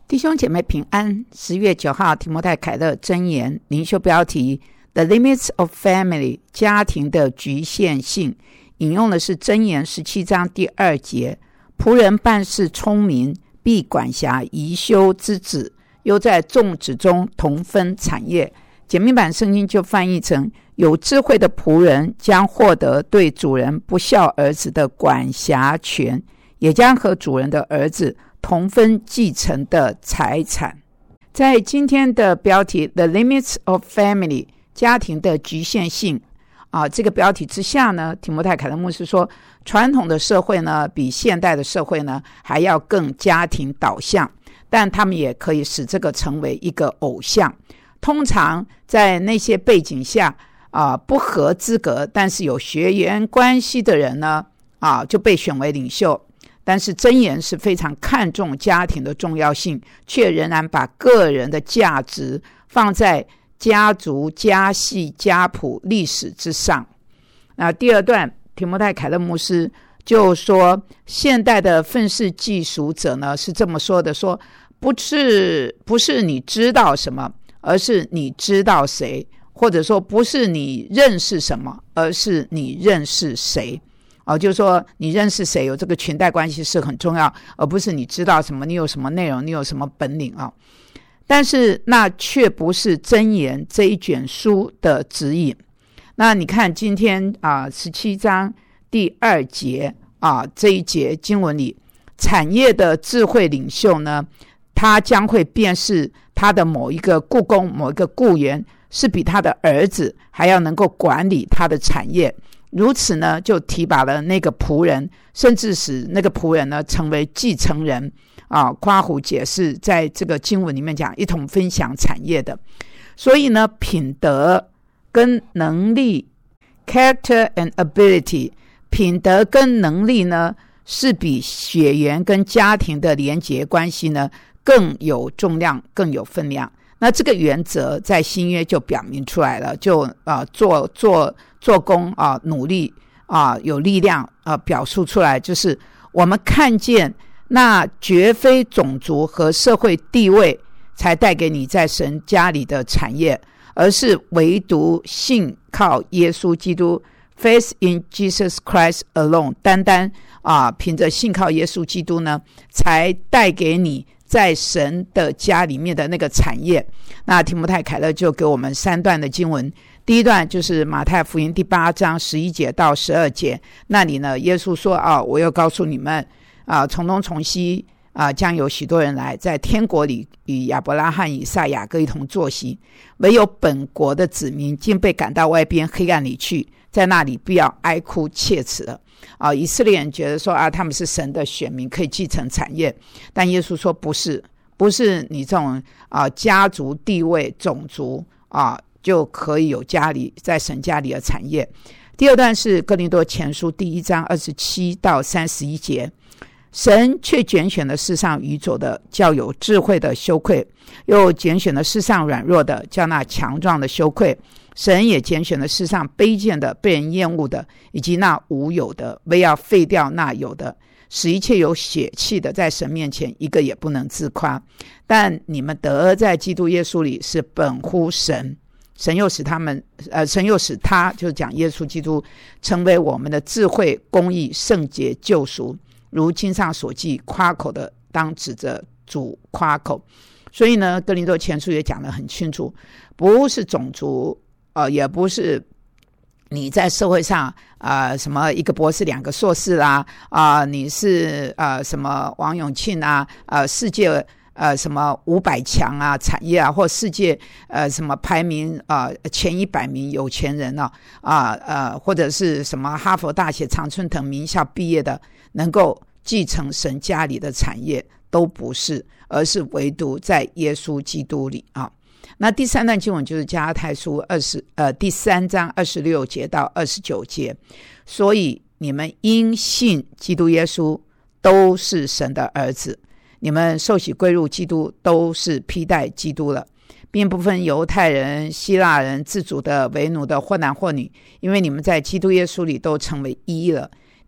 弟兄姐妹平安。10月9号提摩太凯勒箴言灵修标题 The Limits of Family 家庭的局限性，引用的是箴言17章第2节，仆人办事聪明，必管辖貽羞之子，又在众子中同分产业。简明版圣经就翻译成，有智慧的仆人将获得对主人不孝儿子的管辖权，也将和主人的儿子同分继承的财产。在今天的标题 The Limits of Family 家庭的局限性这个标题之下呢，提摩太凯勒牧师说，传统的社会呢比现代的社会呢还要更家庭导向，但他们也可以使这个成为一个偶像。通常在那些背景下不合资格但是有血缘关系的人呢就被选为领袖。但是箴言是非常看重家庭的重要性，却仍然把个人的价值放在家族、家系、家谱、历史之上。那第二段，提摩太凯勒牧师就说，现代的愤世嫉俗者呢是这么说的，说不是你知道什么，而是你知道谁，或者说不是你认识什么，而是你认识谁。就是说你认识谁，有这个裙带关系是很重要，而不是你知道什么，你有什么内容，你有什么本领但是那却不是箴言这一卷书的指引。那你看今天17章第2节这一节经文里，产业的智慧领袖呢，他将会辨识他的某一个雇工、某一个雇员是比他的儿子还要能够管理他的产业。如此呢，就提拔了那个仆人，甚至使那个仆人呢成为继承人夸胡解释，在这个经文里面讲一同分享产业的。所以呢，品德跟能力 character and ability， 品德跟能力呢是比血缘跟家庭的连结关系呢更有重量，更有分量。那这个原则在新约就表明出来了，就做工努力有力量表述出来，就是我们看见那绝非种族和社会地位才带给你在神家里的产业，而是唯独信靠耶稣基督 Faith in Jesus Christ alone， 单单凭着信靠耶稣基督呢，才带给你在神的家里面的那个产业。那提摩太凯勒就给我们3段的经文，第一段就是马太福音第8章11节到12节，那里呢耶稣说我要告诉你们从东从西将有许多人来，在天国里与亚伯拉罕、以撒、雅各一同坐席，唯有本国的子民竟被赶到外边黑暗里去，在那里必要哀哭切齿了。以色列人觉得说他们是神的选民，可以继承产业，但耶稣说不是你这种家族地位种族就可以有家里在神家里的产业。第二段是哥林多前书第1章27到31节，神却拣选了世上愚拙的，叫有智慧的羞愧；又拣选了世上软弱的，叫那强壮的羞愧。神也拣选了世上卑贱的、被人厌恶的，以及那无有的，为要废掉那有的，使一切有血气的在神面前一个也不能自夸。但你们得在基督耶稣里是本乎神，神又使他就是讲耶稣基督成为我们的智慧、公义、圣洁、救赎。如经上所记，夸口的当指着主夸口。所以呢，哥林多前书也讲得很清楚，不是种族也不是你在社会上什么一个博士2个硕士啦你是什么王永庆世界什么500强产业或世界什么排名前100名有钱人或者是什么哈佛大学常春藤名校毕业的能够继承神家里的产业，都不是，而是唯独在耶稣基督里那第3段经文就是加拉太书第3章26节到29节，所以你们因信基督耶稣都是神的儿子，你们受洗归入基督都是披戴基督了，并不分犹太人、希腊人、自主的、为奴的，或男或女，因为你们在基督耶稣里都成为一了。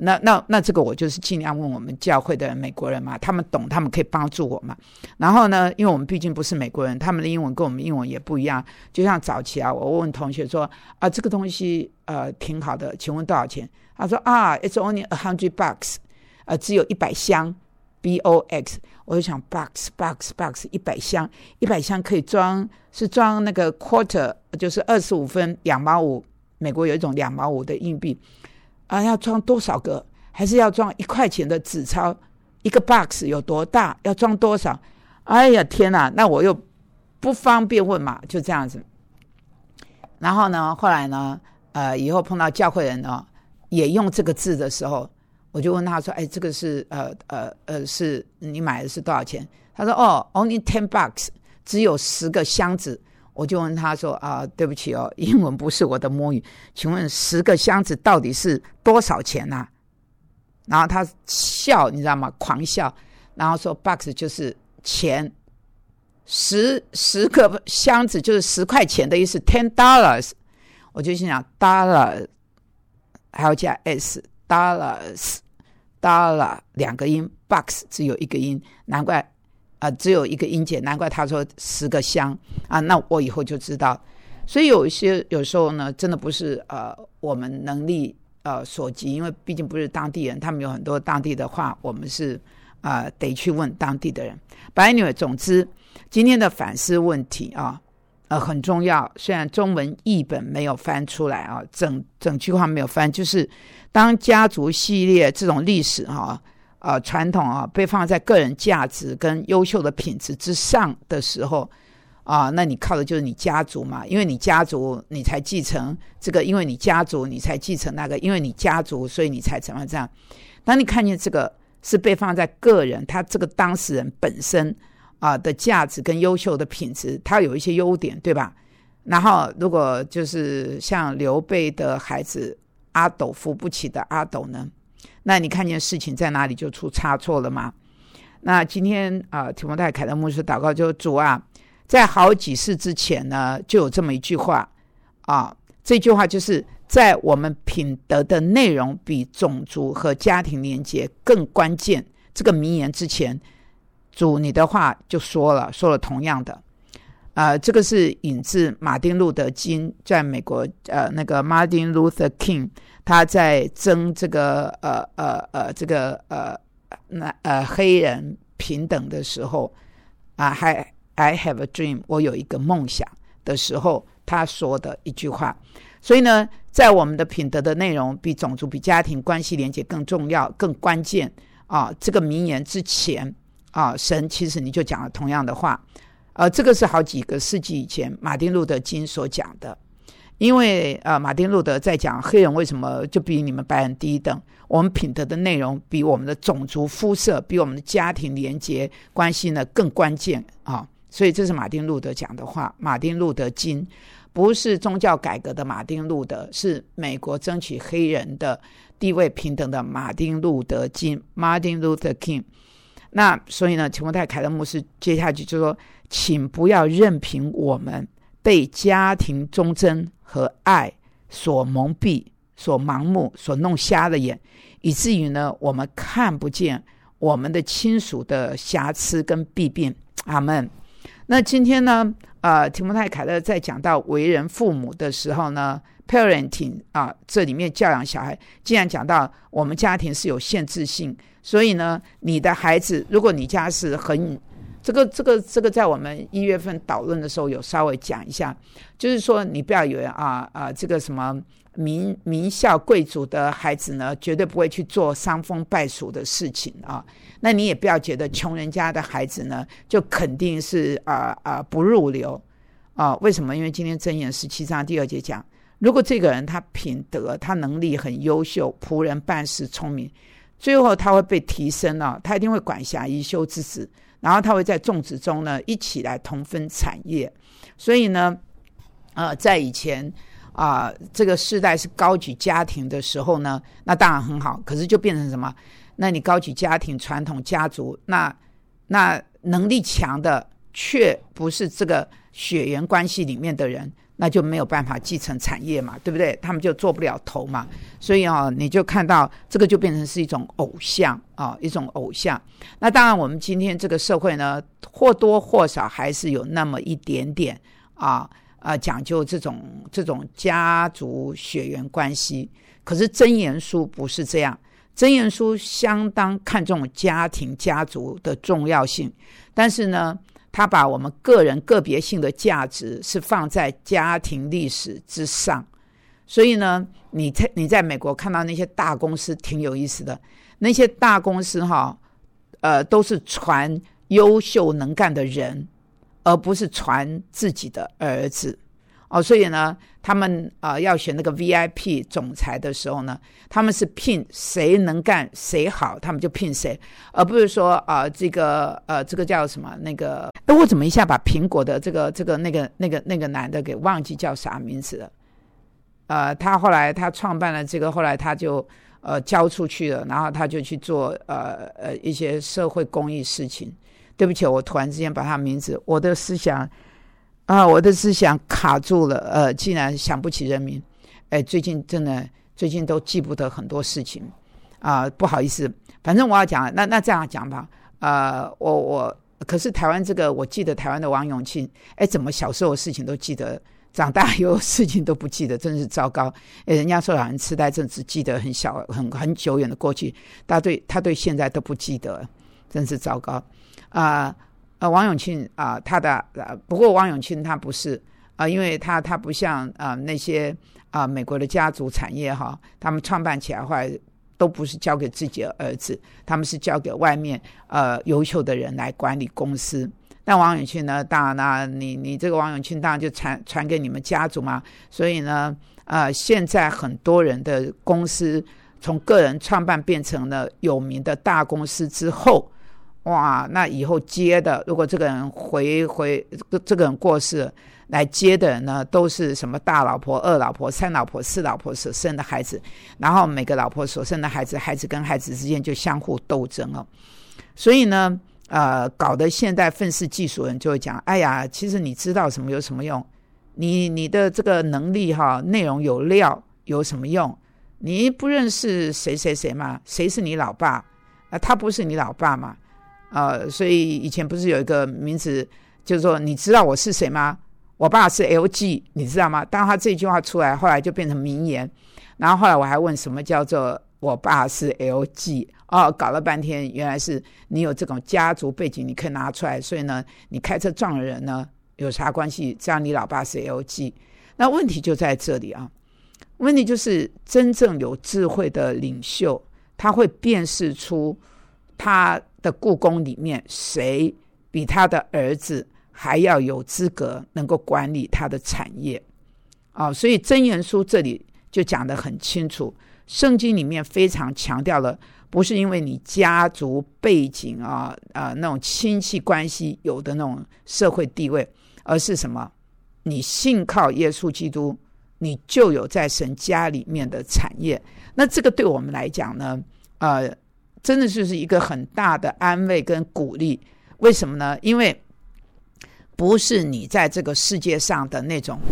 那这个我就是尽量问我们教会的美国人嘛，他们懂，他们可以帮助我嘛。然后呢，因为我们毕竟不是美国人，他们的英文跟我们英文也不一样。就像早期啊，我问同学说这个东西挺好的，请问多少钱？他说it's only $100，只有100箱 BOX。我就想 box 100箱，100箱可以装那个 quarter， 就是25分2毛5，美国有一种2毛5的硬币要装多少个？还是要装1块钱的纸钞？一个 box 有多大？要装多少？哎呀天哪！那我又不方便问嘛，就这样子。然后呢，后来呢，以后碰到教会人呢，也用这个字的时候，我就问他说：“哎，这个是是你买的是多少钱？”他说：“only $10，只有10个箱子。”我就问他说对不起英文不是我的母语，请问10个箱子到底是多少钱啊？然后他笑，你知道吗？狂笑，然后说 box 就是钱，10个箱子就是10块钱的意思 $10。我就心想 dollar 还要加 s dollars dollar 2个音 box 只有1个音，难怪只有1个音节，难怪他说10个箱那我以后就知道。所以有时候呢，真的不是我们能力所及，因为毕竟不是当地人，他们有很多当地的话，我们是得去问当地的人。But anyway， 总之今天的反思问题很重要。虽然中文译本没有翻出来整句话没有翻，就是当家族系列这种历史传统被放在个人价值跟优秀的品质之上的时候那你靠的就是你家族嘛，因为你家族你才继承这个，因为你家族你才继承那个，因为你家族所以你才怎么这样。当你看见这个是被放在个人他这个当事人本身的价值跟优秀的品质，他有一些优点对吧？然后如果就是像刘备的孩子阿斗扶不起的阿斗呢，那你看见事情在哪里就出差错了吗？那今天提摩太凯勒牧师祷告就主在好几世之前呢，就有这么一句话这句话就是在我们品德的内容比种族和家庭连结更关键。这个名言之前，主你的话就说了同样的。这个是引自马丁路德金，在美国那个 Martin Luther King， 他在争这个黑人平等的时候I have a dream， 我有一个梦想的时候他说的一句话。所以呢，在我们的品德的内容比种族比家庭关系连结更重要更关键这个名言之前神其实你就讲了同样的话。这个是好几个世纪以前马丁路德金所讲的。因为马丁路德在讲黑人为什么就比你们白人低一等，我们品德的内容比我们的种族肤色比我们的家庭连结关系呢更关键所以这是马丁路德讲的话。马丁路德金不是宗教改革的马丁路德，是美国争取黑人的地位平等的马丁路德金 Martin Luther King。 那所以呢，提摩太凯勒牧师接下去就说，请不要任凭我们被家庭忠贞和爱所蒙蔽所盲目所弄瞎了眼，以至于呢我们看不见我们的亲属的瑕疵跟弊病。阿们。那今天呢提摩太凯勒在讲到为人父母的时候呢 parenting 这里面教养小孩，既然讲到我们家庭是有限制性，所以呢你的孩子如果你家是很这个在我们1月份讨论的时候有稍微讲一下，就是说你不要以为这个什么名校贵族的孩子呢绝对不会去做伤风败俗的事情那你也不要觉得穷人家的孩子呢就肯定是不入流为什么？因为今天箴言17章第2节讲，如果这个人他品德他能力很优秀，仆人办事聪明，最后他会被提升他一定会管辖宜修之子，然后他会在众子中呢一起来同分产业。所以呢在以前这个世代是高举家庭的时候呢，那当然很好，可是就变成什么？那你高举家庭传统家族，那能力强的却不是这个血缘关系里面的人，那就没有办法继承产业嘛，对不对？他们就做不了头嘛。所以你就看到这个就变成是一种偶像一种偶像。那当然我们今天这个社会呢，或多或少还是有那么一点点讲究这种家族血缘关系。可是箴言书不是这样，箴言书相当看重家庭家族的重要性，但是呢他把我们个人个别性的价值是放在家庭历史之上。所以呢你在美国看到那些大公司挺有意思的，那些大公司都是传优秀能干的人，而不是传自己的儿子所以呢他们要选那个 VIP 总裁的时候呢，他们是聘谁能干谁好他们就聘谁，而不是说这个叫什么那个我怎么一下把苹果的这个那个男的给忘记叫啥名字了。他后来他创办了这个，后来他就交出去了，然后他就去做一些社会公益事情。对不起，我突然之间把他名字，我的思想卡住了，竟然想不起人名。最近都记不得很多事情不好意思。反正我要讲，那这样讲吧。可是台湾这个，我记得台湾的王永庆，怎么小时候的事情都记得，长大以后事情都不记得，真是糟糕。人家说老人痴呆症只记得很小很久远的过去，他对现在都不记得，真是糟糕。王永庆不过王永庆他不是因为他不像那些美国的家族产业他们创办起来后来都不是交给自己的儿子，他们是交给外面优秀的人来管理公司。但王永庆呢，当然你这个王永庆当然就传给你们家族嘛。所以呢现在很多人的公司从个人创办变成了有名的大公司之后，哇，那以后接的，如果这个人这个人过世了，来接的人呢，都是什么大老婆、二老婆、三老婆、四老婆所生的孩子，然后每个老婆所生的孩子跟孩子之间就相互斗争所以呢搞得现在愤世嫉俗人就会讲，哎呀，其实你知道什么有什么用？你的这个能力内容有料有什么用？你不认识谁谁谁吗？谁是你老爸他不是你老爸嘛所以以前不是有一个名字就是说，你知道我是谁吗？我爸是 LG， 你知道吗？当他这句话出来，后来就变成名言。然后后来我还问什么叫做我爸是 LG 搞了半天，原来是你有这种家族背景，你可以拿出来。所以呢，你开车撞了人呢，有啥关系？只要你老爸是 LG。那问题就在这里问题就是真正有智慧的领袖，他会辨识出他的故宫里面谁比他的儿子还要有资格能够管理他的产业所以箴言书这里就讲得很清楚，圣经里面非常强调了，不是因为你家族背景那种亲戚关系有的那种社会地位，而是什么？你信靠耶稣基督，你就有在神家里面的产业。那这个对我们来讲呢真的就是一个很大的安慰跟鼓励。为什么呢？因为不是你在这个世界上的那种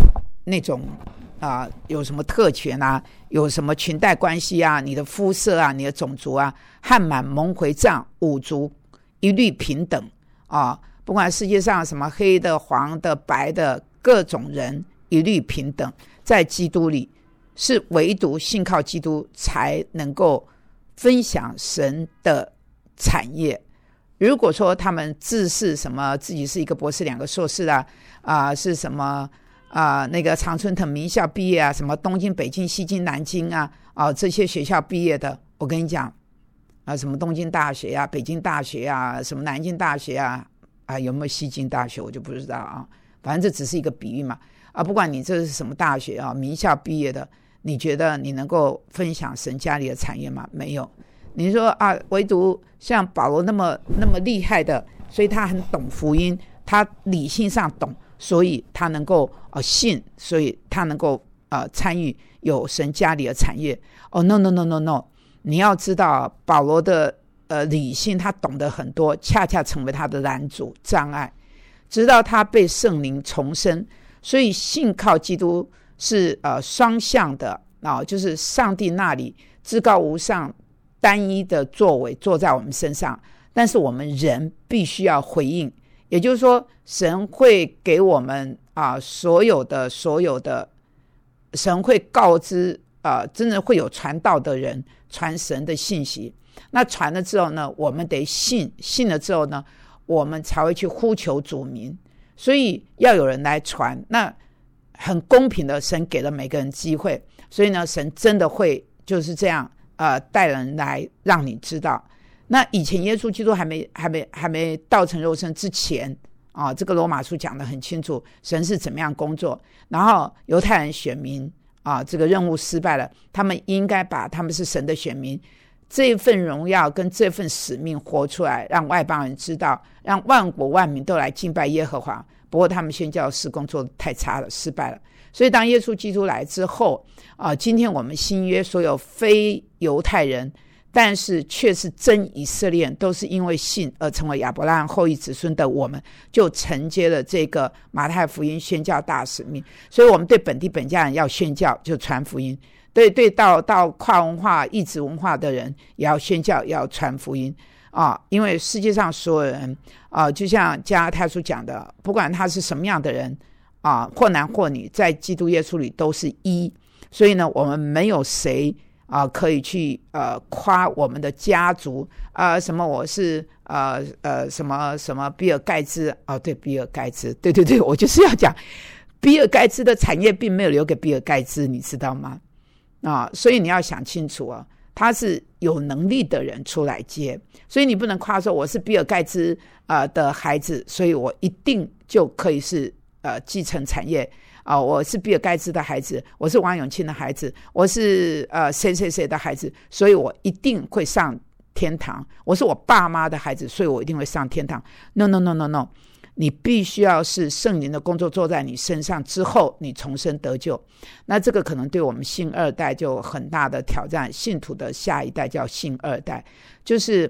有什么特权有什么裙带关系你的肤色你的种族汉满蒙回藏五族一律平等不管世界上什么黑的黄的白的各种人一律平等，在基督里是唯独信靠基督才能够分享神的产业。如果说他们自视什么自己是一个博士2个硕士是什么那个常春藤名校毕业什么东京北京西京南京这些学校毕业的，我跟你讲什么东京大学北京大学什么南京大学有没有西京大学我就不知道反正这只是一个比喻嘛不管你这是什么大学名校毕业的，你觉得你能够分享神家里的产业吗？没有。你说唯独像保罗那么厉害的，所以他很懂福音，他理性上懂，所以他能够信，所以他能够参与有神家里的产业no， 你要知道保罗的理性他懂得很多，恰恰成为他的拦阻障碍。 直到他被圣灵重生。所以信靠基督是双向的就是上帝那里至高无上单一的作为做在我们身上，但是我们人必须要回应，也就是说神会给我们所有的神会告知真的会有传道的人传神的信息，那传了之后呢，我们得信了之后呢，我们才会去呼求主名，所以要有人来传，那很公平的，神给了每个人机会，所以呢，神真的会就是这样带人来让你知道。那以前耶稣基督还没道成肉身之前这个罗马书讲得很清楚，神是怎么样工作，然后犹太人选民这个任务失败了，他们应该把他们是神的选民这份荣耀跟这份使命活出来，让外邦人知道，让万国万民都来敬拜耶和华。不过他们宣教事工做得太差了，失败了。所以当耶稣基督来之后今天我们新约所有非犹太人但是却是真以色列人，都是因为信而成为亚伯拉罕后裔子孙的，我们就承接了这个马太福音宣教大使命。所以我们对本地本家人要宣教，就传福音，对到跨文化异质文化的人也要宣教，也要传福音因为世界上所有人就像加拉太书讲的，不管他是什么样的人或男或女，在基督耶稣里都是一。所以呢，我们没有谁可以去夸我们的家族什么我是什么比尔盖茨对，比尔盖茨，对，我就是要讲比尔盖茨的产业并没有留给比尔盖茨，你知道吗所以你要想清楚他是有能力的人出来接，所以你不能夸说我是比尔盖茨的孩子，所以我一定就可以是继承产业我是比尔盖茨的孩子，我是王永庆的孩子，我是谁谁谁的孩子，所以我一定会上天堂，我是我爸妈的孩子，所以我一定会上天堂。 No， 你必须要是圣灵的工作做在你身上之后，你重生得救。那这个可能对我们信二代就有很大的挑战，信徒的下一代叫信二代，就是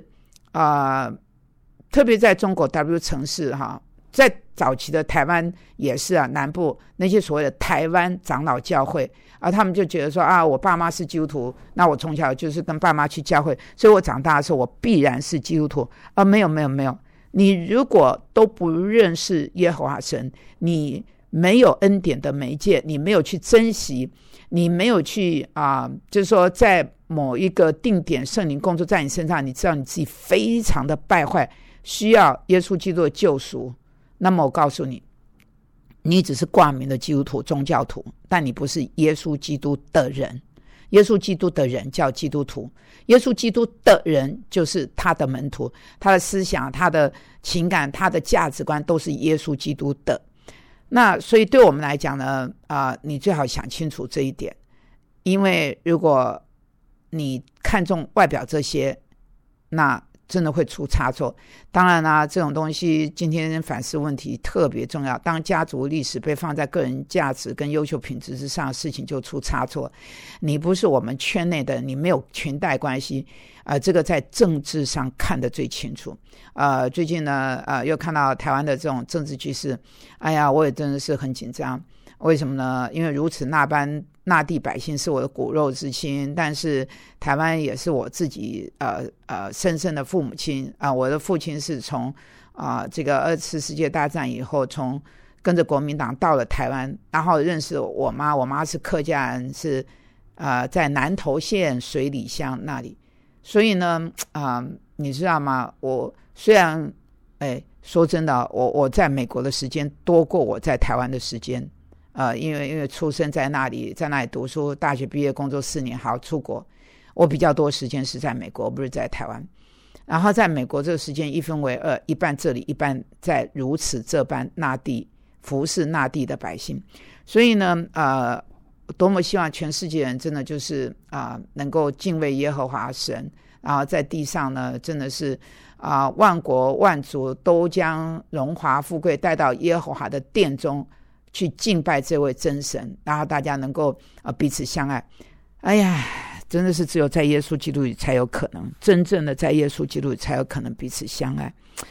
特别在中国 W 城市在早期的台湾也是南部那些所谓的台湾长老教会他们就觉得说我爸妈是基督徒，那我从小就是跟爸妈去教会，所以我长大的时候我必然是基督徒没有，你如果都不认识耶和华神，你没有恩典的媒介，你没有去珍惜，你没有去就是说在某一个定点圣灵工作在你身上，你知道你自己非常的败坏，需要耶稣基督的救赎，那么我告诉你，你只是挂名的基督徒宗教徒，但你不是耶稣基督的人。耶稣基督的人叫基督徒，耶稣基督的人就是他的门徒，他的思想，他的情感，他的价值观都是耶稣基督的。那所以对我们来讲呢你最好想清楚这一点，因为如果你看重外表这些，那真的会出差错。当然这种东西今天反思问题特别重要，当家族历史被放在个人价值跟优秀品质之上的事情就出差错。你不是我们圈内的，你没有裙带关系这个在政治上看得最清楚最近呢又看到台湾的这种政治局势，哎呀我也真的是很紧张。为什么呢？因为如此那地百姓是我的骨肉之亲，但是台湾也是我自己深深的父母亲我的父亲是从这个2次世界大战以后从跟着国民党到了台湾，然后认识我妈是客家人，是在南投县水里乡那里。所以呢你知道吗，我虽然说真的我在美国的时间多过我在台湾的时间因为出生在那里读书，大学毕业工作4年好出国，我比较多时间是在美国，不是在台湾。然后在美国这个时间一分为二，一半这里一半在如此这般那地服侍那地的百姓。所以呢多么希望全世界人真的就是能够敬畏耶和华神，然后在地上呢真的是万国万族都将荣华富贵带到耶和华的殿中去敬拜这位真神，然后大家能够彼此相爱。哎呀真的是只有在耶稣基督里才有可能，真正的在耶稣基督里才有可能彼此相爱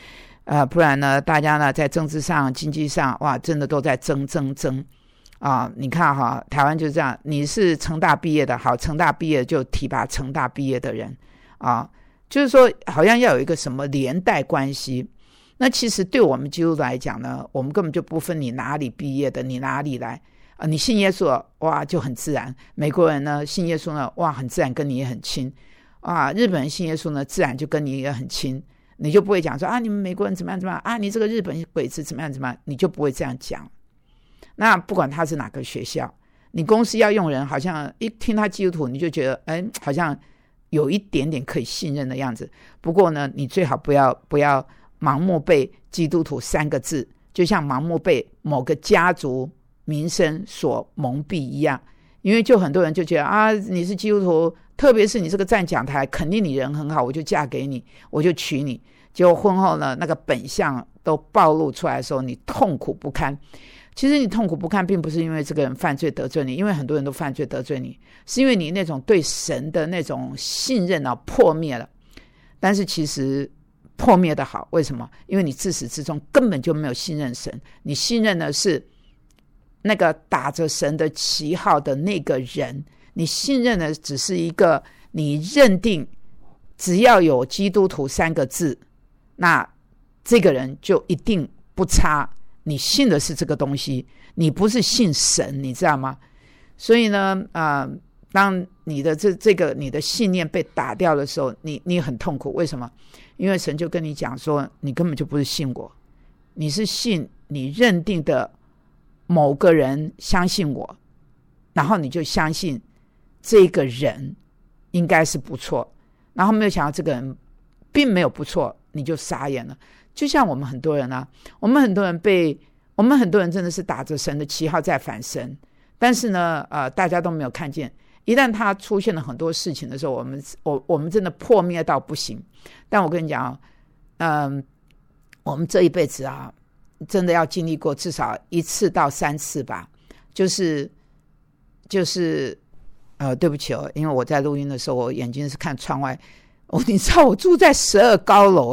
不然呢大家呢在政治上经济上哇真的都在争你看哈，台湾就是这样，你是成大毕业的，好，成大毕业就提拔成大毕业的人就是说好像要有一个什么连带关系。那其实对我们基督徒来讲呢，我们根本就不分你哪里毕业的，你哪里来你信耶稣了哇就很自然，美国人呢信耶稣呢哇很自然跟你也很亲日本人信耶稣呢自然就跟你也很亲，你就不会讲说你们美国人怎么样怎么样你这个日本鬼子怎么样怎么样，你就不会这样讲。那不管他是哪个学校，你公司要用人，好像一听他基督徒你就觉得好像有一点点可以信任的样子。不过呢你最好不要盲目被基督徒3个字，就像盲目被某个家族名声所蒙蔽一样。因为就很多人就觉得你是基督徒，特别是你这个站讲台，肯定你人很好，我就嫁给你，我就娶你。结果婚后呢，那个本相都暴露出来的时候，你痛苦不堪。其实你痛苦不堪并不是因为这个人犯罪得罪你，因为很多人都犯罪得罪你，是因为你那种对神的那种信任破灭了。但是其实破灭的好，为什么？因为你自始至终根本就没有信任神，你信任的是那个打着神的旗号的那个人，你信任的只是一个你认定只要有基督徒3个字，那这个人就一定不差，你信的是这个东西，你不是信神，你知道吗？所以呢当你的你的信念被打掉的时候，你很痛苦。为什么？因为神就跟你讲说，你根本就不是信我，你是信你认定的某个人相信我，然后你就相信这个人应该是不错，然后没有想到这个人并没有不错，你就傻眼了。就像我们很多人我们很多人真的是打着神的旗号在反神，但是呢大家都没有看见，一旦他出现了很多事情的时候，我们真的破灭到不行。但我跟你讲我们这一辈子真的要经历过至少1次到3次吧。就是对不起因为我在录音的时候我眼睛是看窗外你知道我住在12高楼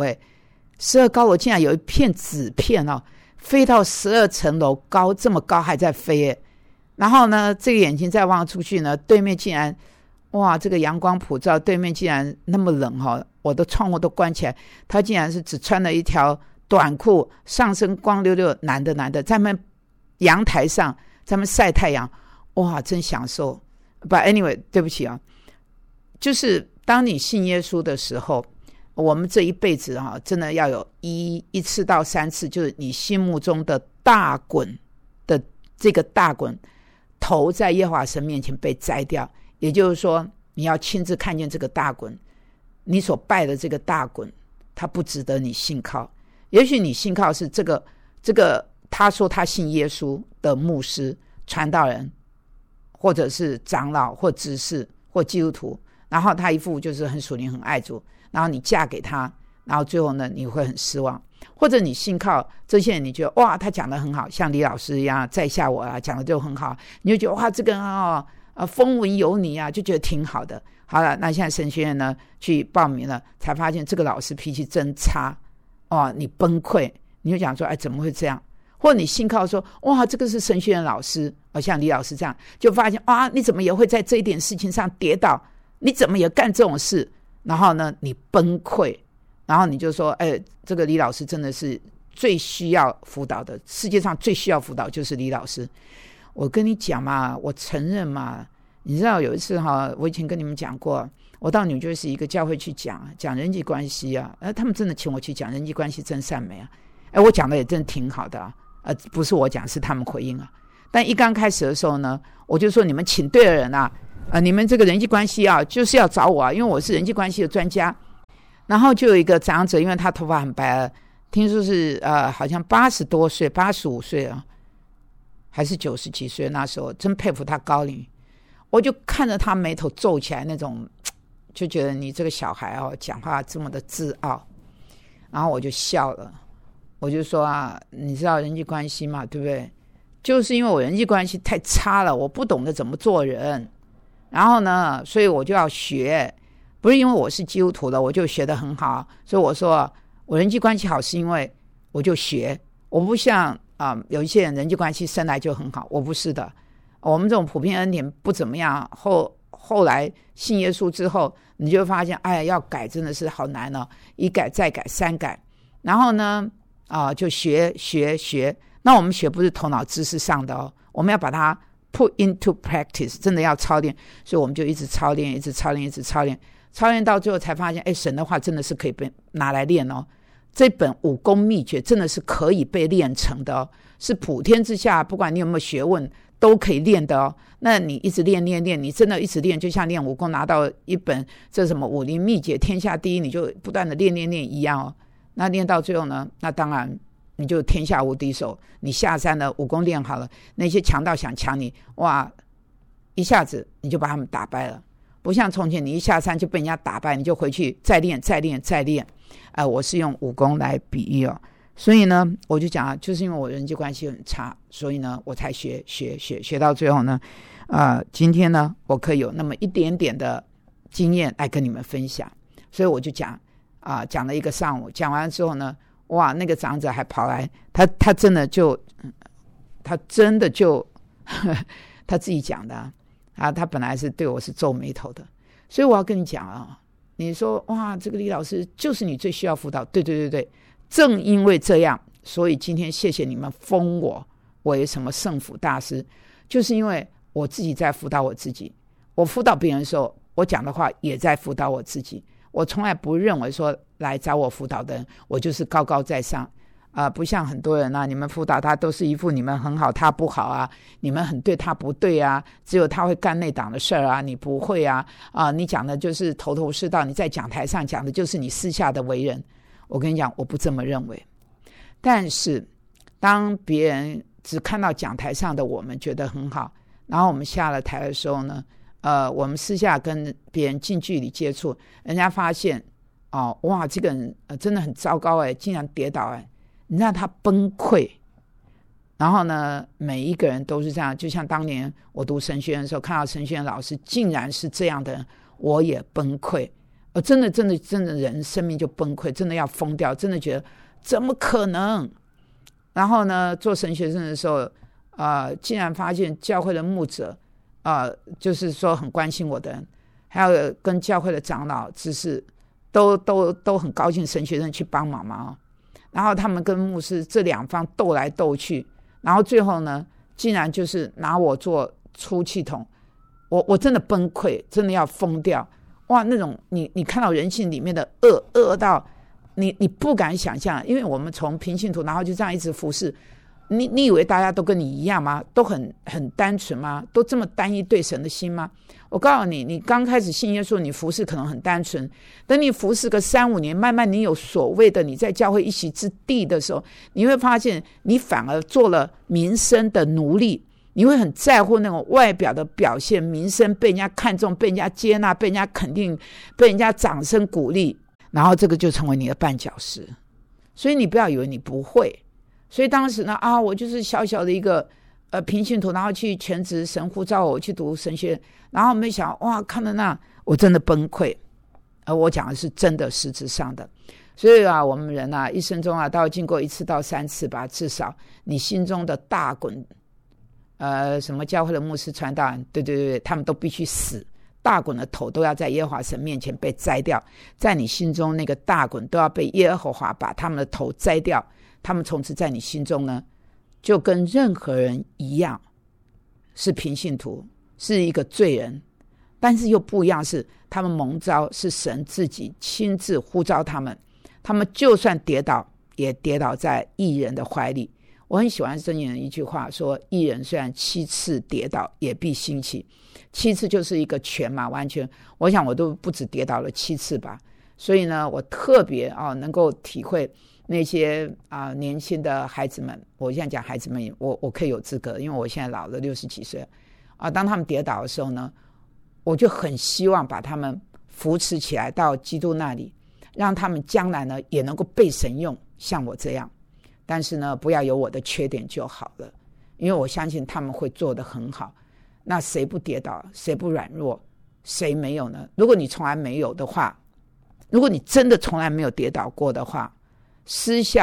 12高楼竟然有一片纸片飞到12层楼高，这么高还在飞然后呢这个眼睛再望出去呢，对面竟然哇这个阳光普照，对面竟然那么冷我的窗户都关起来，他竟然是只穿了一条短裤，上身光溜溜，男的在那阳台上在那晒太阳，哇真享受。 But anyway 对不起就是当你信耶稣的时候，我们这一辈子真的要有一次到3次，就是你心目中的大滚的这个大滚头在耶和华神面前被摘掉，也就是说你要亲自看见这个大滚，你所拜的这个大滚他不值得你信靠。也许你信靠是这个他说他信耶稣的牧师、传道人，或者是长老或执事或基督徒，然后他一副就是很属灵很爱主，然后你嫁给他，然后最后呢你会很失望。或者你信靠这些人，你觉得哇他讲得很好，像李老师一样在下我讲得就很好，你就觉得哇这个人风闻有你就觉得挺好的。好了，那现在神学院呢去报名了，才发现这个老师脾气真差你崩溃，你就讲说怎么会这样。或者你信靠说哇这个是神学院老师像李老师这样，就发现你怎么也会在这一点事情上跌倒，你怎么也干这种事，然后呢你崩溃，然后你就说这个李老师真的是最需要辅导的，世界上最需要辅导就是李老师。我跟你讲嘛，我承认嘛，你知道有一次我以前跟你们讲过，我到纽约市一个教会去讲人际关系他们真的请我去讲人际关系真善美我讲的也真挺好的不是我讲，是他们回应但一刚开始的时候呢，我就说你们请对了人你们这个人际关系就是要找我因为我是人际关系的专家。然后就有一个长者，因为他头发很白听说是好像80多岁85岁还是90几岁，那时候真佩服他高龄。我就看着他眉头皱起来那种，就觉得你这个小孩讲话这么的自傲。然后我就笑了，我就说你知道人际关系嘛，对不对？就是因为我人际关系太差了，我不懂得怎么做人，然后呢所以我就要学，不是因为我是基督徒的我就学得很好。所以我说我人际关系好是因为我就学，我不像有一些人人际关系生来就很好，我不是的。我们这种普遍恩典不怎么样，后来信耶稣之后，你就会发现，哎呀，要改真的是好难哦，一改再改三改，然后呢，就学。那我们学不是头脑知识上的哦，我们要把它 put into practice， 真的要操练，所以我们就一直操练，操练到最后才发现，哎，神的话真的是可以被拿来练哦。这本武功秘诀真的是可以被练成的哦，是普天之下不管你有没有学问都可以练的哦。那你一直练，你真的一直练，就像练武功拿到一本这什么武林秘诀天下第一，你就不断的练一样哦。那练到最后呢，那当然你就天下无敌手，你下山了，武功练好了，那些强盗想抢你，哇，一下子你就把他们打败了。不像从前你一下山就被人家打败，你就回去再练。我是用武功来比喻哦。所以呢，我就讲就是因为我人际关系很差，所以呢我才学到最后呢，今天呢我可以有那么一点点的经验来跟你们分享。所以我就讲了一个上午，讲完之后呢，哇，那个长者还跑来，他真的就他自己讲的他本来是对我是皱眉头的。所以我要跟你讲你说哇，这个李老师就是你最需要辅导，对，正因为这样，所以今天谢谢你们封我为什么圣辅大师，就是因为我自己在辅导我自己，我辅导别人的时候，我讲的话也在辅导我自己。我从来不认为说来找我辅导的人我就是高高在上不像很多人你们辅导他都是一副你们很好他不好你们很对他不对只有他会干内档的事你不会你讲的就是头头是道，你在讲台上讲的就是你私下的为人。我跟你讲，我不这么认为。但是当别人只看到讲台上的我们觉得很好，然后我们下了台的时候呢，我们私下跟别人近距离接触，人家发现哇，这个人真的很糟糕竟然跌倒你让他崩溃。然后呢，每一个人都是这样，就像当年我读神学院的时候，看到神学院老师竟然是这样的人，我也崩溃。真的人生命就崩溃，真的要疯掉，真的觉得怎么可能。然后呢，做神学生的时候竟然发现教会的牧者就是说很关心我的人，还有跟教会的长老执事都很高兴神学生去帮忙嘛然后他们跟牧师这两方斗来斗去，然后最后呢竟然就是拿我做出气筒。我真的崩溃，真的要疯掉。哇，那种你看到人性里面的恶到你不敢想象。因为我们从平信徒然后就这样一直服侍，你以为大家都跟你一样吗？都很单纯吗？都这么单一对神的心吗？我告诉你，你刚开始信耶稣，你服侍可能很单纯，等你服侍个3-5年，慢慢你有所谓的你在教会一席之地的时候，你会发现你反而做了民生的奴隶。你会很在乎那种外表的表现，名声被人家看中，被人家接纳，被人家肯定，被人家掌声鼓励，然后这个就成为你的绊脚石。所以你不要以为你不会。所以当时呢我就是小小的一个平信徒，然后去全职，神呼召我去读神学，然后没想哇，看到那我真的崩溃。我讲的是真的实质上的。所以我们人一生中都要经过1次到3次吧，至少你心中的大滚什么教会的牧师传道人，对，他们都必须死，大滚的头都要在耶和华神面前被摘掉，在你心中那个大滚都要被耶和华把他们的头摘掉，他们从此在你心中呢就跟任何人一样，是平信徒，是一个罪人，但是又不一样，是他们蒙召，是神自己亲自呼召他们，他们就算跌倒也跌倒在义人的怀里。我很喜欢箴言的一句话说，义人虽然7次跌倒也必兴起。7次就是一个全嘛，完全我想我都不止跌倒了7次吧。所以呢，我特别能够体会那些年轻的孩子们。我现在讲孩子们，我可以有资格，因为我现在老了60几岁当他们跌倒的时候呢，我就很希望把他们扶持起来到基督那里，让他们将来呢也能够被神用，像我这样。但是呢，不要有我的缺点就好了，因为我相信他们会做得很好。那谁不跌倒，谁不软弱，谁没有呢？如果你从来没有的话，如果你真的从来没有跌倒过的话，私下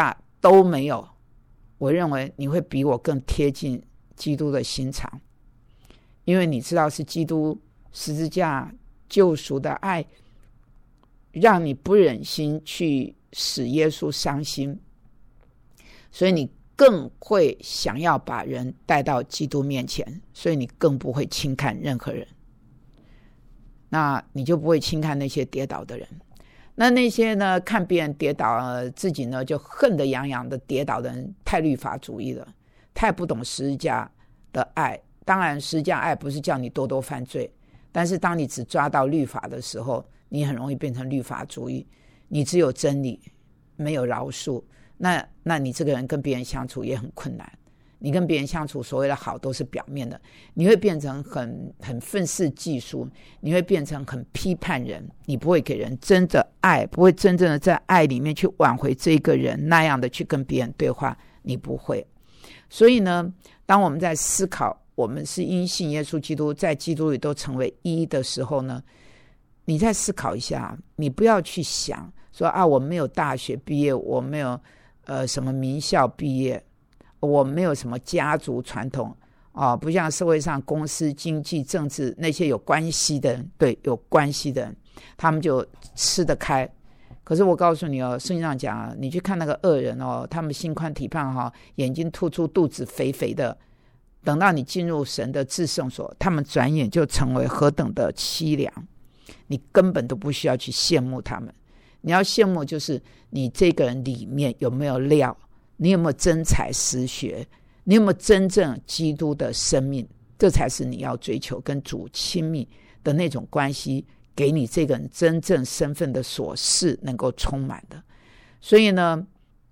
都没有，我认为你会比我更贴近基督的心肠，因为你知道是基督十字架救赎的爱让你不忍心去使耶稣伤心，所以你更会想要把人带到基督面前，所以你更不会轻看任何人，那你就不会轻看那些跌倒的人。那些呢看别人跌倒自己呢就恨得痒痒的跌倒的人，太律法主义了，太不懂十字架的爱。当然十字架爱不是叫你多多犯罪，但是当你只抓到律法的时候，你很容易变成律法主义，你只有真理没有饶恕，那你这个人跟别人相处也很困难。你跟别人相处所谓的好都是表面的，你会变成很愤世嫉俗，你会变成很批判人，你不会给人真的爱，不会真正的在爱里面去挽回这个人，那样的去跟别人对话，你不会。所以呢，当我们在思考我们是因信耶稣基督在基督里都成为一的时候呢，你再思考一下，你不要去想说我没有大学毕业，我没有什么名校毕业，我没有什么家族传统不像社会上公司经济政治那些有关系的人，对，有关系的人他们就吃得开。可是我告诉你圣经上讲你去看那个恶人他们心宽体胖眼睛突出肚子肥肥的，等到你进入神的至圣所，他们转眼就成为何等的凄凉。你根本都不需要去羡慕他们，你要羡慕就是你这个人里面有没有料，你有没有真才实学，你有没有真正基督的生命，这才是你要追求跟主亲密的那种关系，给你这个人真正身份的所示能够充满的。所以呢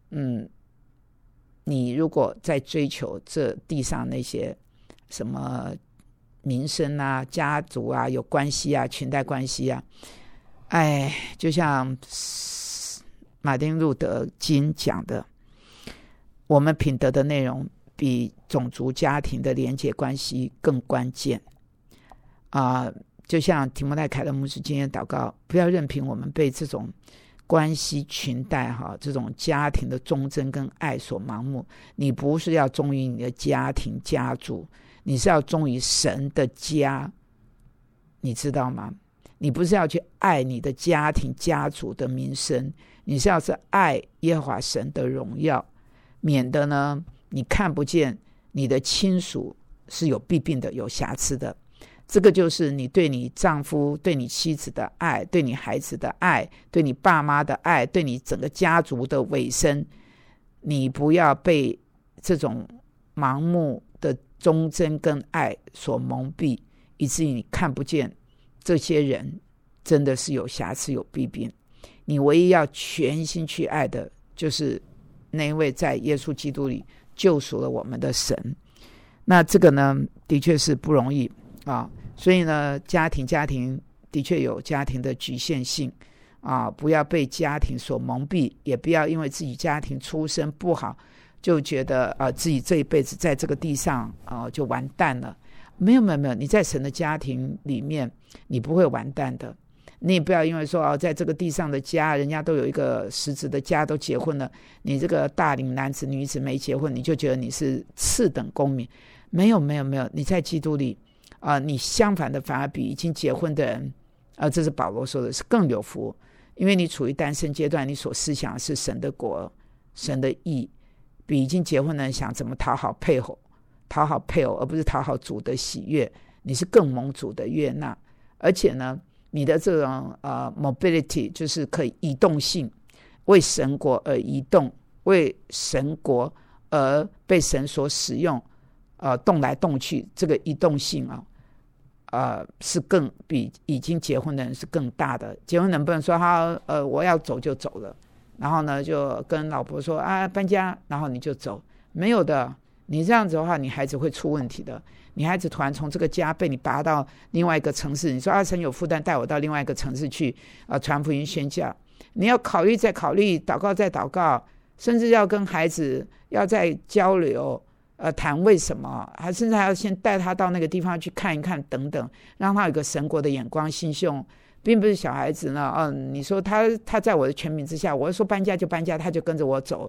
你如果在追求这地上那些什么民生家族有关系裙带关系就像马丁路德金讲的，我们品德的内容比种族家庭的连结关系更关键就像提摩太凯勒牧师今天祷告，不要任凭我们被这种关系裙带这种家庭的忠贞跟爱所盲目。你不是要忠于你的家庭家族，你是要忠于神的家，你知道吗？你不是要去爱你的家庭家族的名声，你是要是爱耶和华神的荣耀，免得呢你看不见你的亲属是有弊病的，有瑕疵的。这个就是你对你丈夫对你妻子的爱，对你孩子的爱，对你爸妈的爱，对你整个家族的委身。你不要被这种盲目的忠贞跟爱所蒙蔽，以至于你看不见这些人真的是有瑕疵有弊病。你唯一要全心去爱的就是那一位在耶稣基督里救赎了我们的神。那这个呢的确是不容易所以呢家庭的确有家庭的局限性不要被家庭所蒙蔽，也不要因为自己家庭出身不好就觉得自己这一辈子在这个地上就完蛋了。没有，你在神的家庭里面你不会完蛋的。你也不要因为说在这个地上的家人家都有一个实质的家都结婚了，你这个大龄男子女子没结婚，你就觉得你是次等公民。没有，你在基督里你相反的反而比已经结婚的人这是保罗说的，是更有福。因为你处于单身阶段，你所思想的是神的国神的义，比已经结婚的人想怎么讨好配偶而不是讨好主的喜悦，你是更蒙主的悦纳。而且呢你的这种mobility 就是可以移动性，为神国而移动，为神国而被神所使用动来动去，这个移动性是更比已经结婚的人是更大的。结婚人不能说我要走就走了，然后呢就跟老婆说搬家，然后你就走。没有的，你这样子的话你孩子会出问题的。你孩子突然从这个家被你拔到另外一个城市，你说神有负担带我到另外一个城市去传福音宣教，你要考虑再考虑，祷告再祷告，甚至要跟孩子要再交流谈为什么，甚至还要先带他到那个地方去看一看等等，让他有个神国的眼光心胸。并不是小孩子呢你说他在我的权柄之下，我说搬家就搬家，他就跟着我走。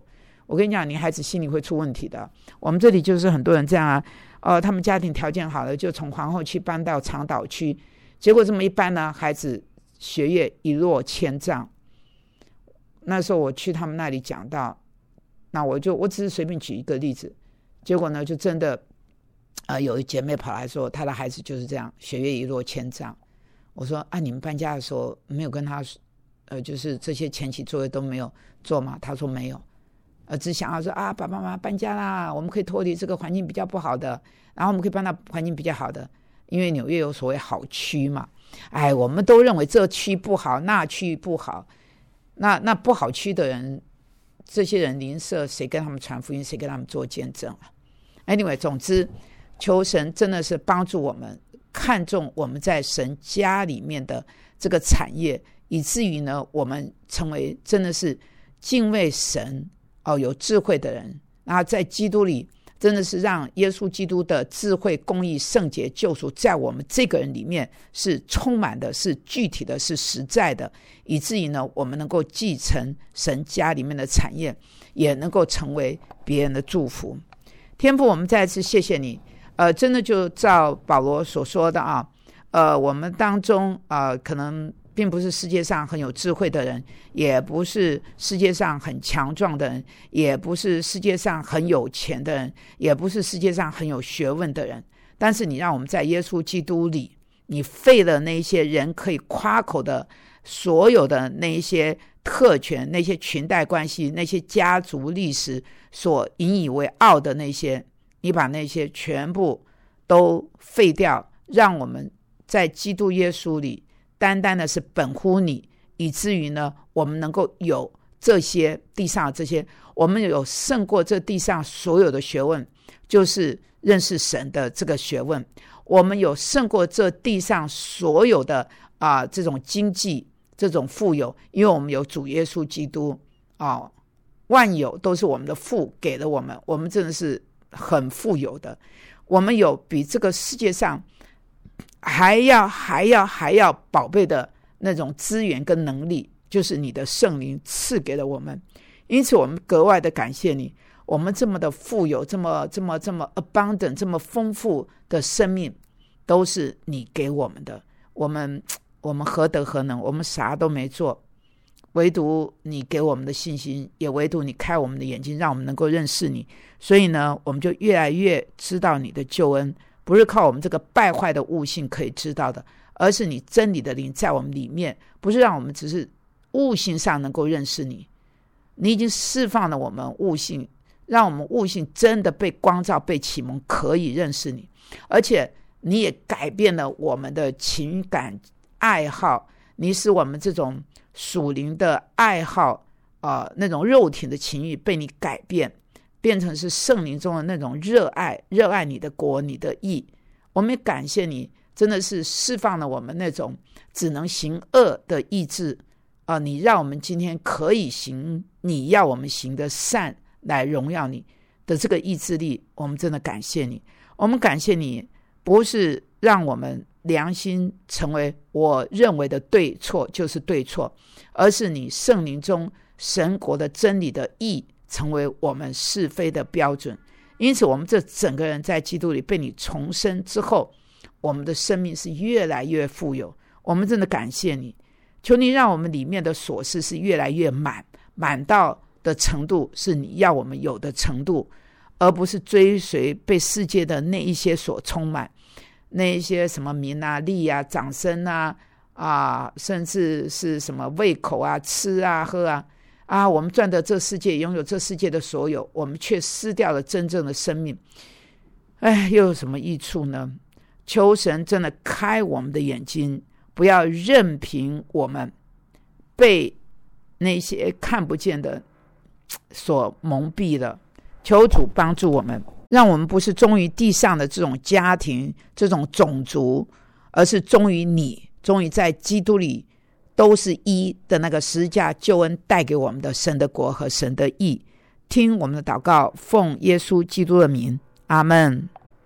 我跟你讲，你孩子心里会出问题的。我们这里就是很多人这样啊，他们家庭条件好了，就从皇后区搬到长岛区，结果这么一搬呢，孩子学业一落千丈。那时候我去他们那里讲到，那我只是随便举一个例子，结果呢就真的有一姐妹跑来说她的孩子就是这样，学业一落千丈。我说你们搬家的时候没有跟他就是这些前期作业都没有做吗？她说没有，只想要说爸爸妈妈搬家啦，我们可以脱离这个环境比较不好的，然后我们可以搬到环境比较好的，因为纽约有所谓好区嘛。我们都认为这区不好那区不好，那不好区的人，这些人邻舍谁跟他们传福音，谁跟他们做见证啊？ Anyway， 总之求神真的是帮助我们看重我们在神家里面的这个产业，以至于呢我们成为真的是敬畏神有智慧的人，然后在基督里真的是让耶稣基督的智慧公义圣洁救赎在我们这个人里面是充满的，是具体的，是实在的，以至于呢我们能够继承神家里面的产业，也能够成为别人的祝福。天父，我们再次谢谢你，真的就照保罗所说的我们当中可能并不是世界上很有智慧的人，也不是世界上很强壮的人，也不是世界上很有钱的人，也不是世界上很有学问的人，但是你让我们在耶稣基督里，你废了那些人可以夸口的所有的那些特权，那些裙带关系，那些家族历史所引以为傲的那些，你把那些全部都废掉，让我们在基督耶稣里单单的是本乎你，以至于呢我们能够有这些地上的这些，我们有胜过这地上所有的学问，就是认识神的这个学问，我们有胜过这地上所有的这种经济这种富有，因为我们有主耶稣基督万有都是我们的父给了我们，我们真的是很富有的，我们有比这个世界上还要宝贝的那种资源跟能力，就是你的圣灵赐给了我们，因此我们格外的感谢你，我们这么的富有，这么 abundant， 这么丰富的生命都是你给我们的，我们何德何能，我们啥都没做，唯独你给我们的信心，也唯独你开我们的眼睛，让我们能够认识你，所以呢我们就越来越知道你的救恩，不是靠我们这个败坏的悟性可以知道的，而是你真理的灵在我们里面，不是让我们只是悟性上能够认识你，你已经释放了我们悟性，让我们悟性真的被光照被启蒙，可以认识你，而且你也改变了我们的情感爱好，你使我们这种属灵的爱好那种肉体的情欲被你改变，变成是圣灵中的那种热爱你的国你的义。我们也感谢你真的是释放了我们那种只能行恶的意志你让我们今天可以行你要我们行的善来荣耀你的这个意志力，我们真的感谢你。我们感谢你不是让我们良心成为我认为的对错就是对错，而是你圣灵中神国的真理的义成为我们是非的标准，因此我们这整个人在基督里被你重生之后，我们的生命是越来越富有，我们真的感谢你，求你让我们里面的琐事是越来越满到的程度是你要我们有的程度，而不是追随被世界的那一些所充满，那一些什么名啊利啊掌声甚至是什么胃口啊吃啊喝我们赚得这世界，拥有这世界的所有，我们却失掉了真正的生命，又有什么益处呢？求神真的开我们的眼睛，不要任凭我们被那些看不见的所蒙蔽了，求主帮助我们，让我们不是忠于地上的这种家庭这种种族，而是忠于你，忠于在基督里都是一的那个十字架救恩带给我们的神的国和神的义。听我们的祷告，奉耶稣基督的名，阿们。